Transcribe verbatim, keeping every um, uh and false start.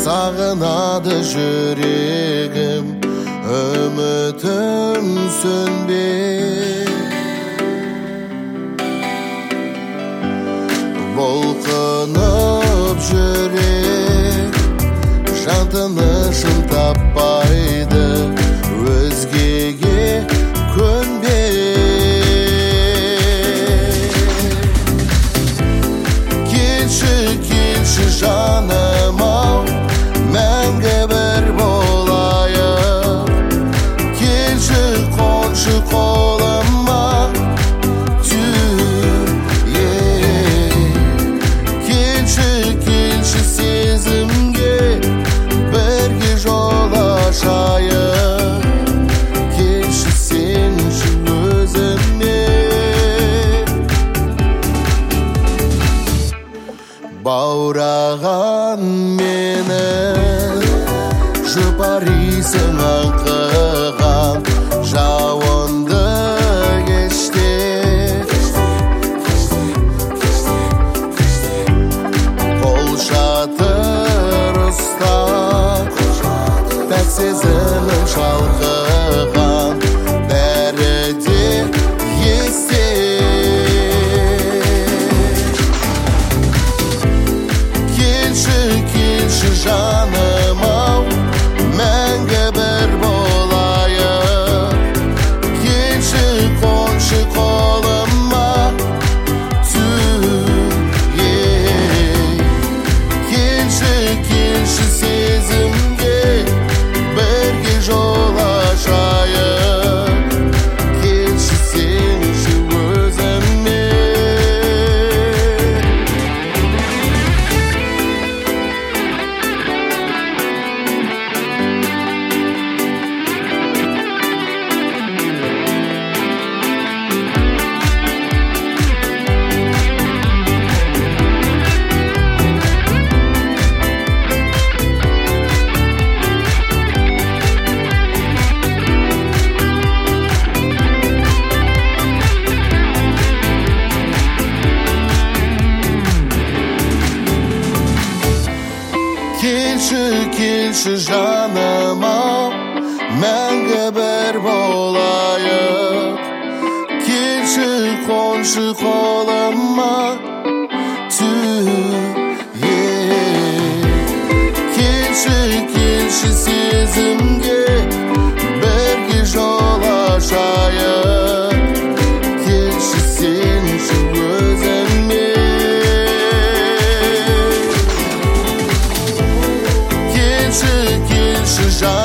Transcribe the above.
Sağınadı yüreğim, ümitim sönbey. Volqanıp yürek, jantınışın tapaydı, özgege könbey. Kelşi, kelşi canım al, мәңгі бір болайық. Келші қоншы қолыма, келші, келші сезімге, бірге жол ашайық. Келші сенші өзіме, баураған мені жұпарисың аңқыған жауынды кеште. Қол шатыр ұстап, пәк сезімің шалқыған, бәрі де есте. Келші, келші жаным ау, мәңгі бір болайық. Келші қоншы қолыма, келші, келші сезімге, бірге жол ашайық. Келші сенші өзіме. Келші, келші жаным ау, мәңгі бір болайық. Келші қоншы қолыма, келші, келші сезімге, бірге жол ашайық. Келші сенші өзіме. Келші, келші жаным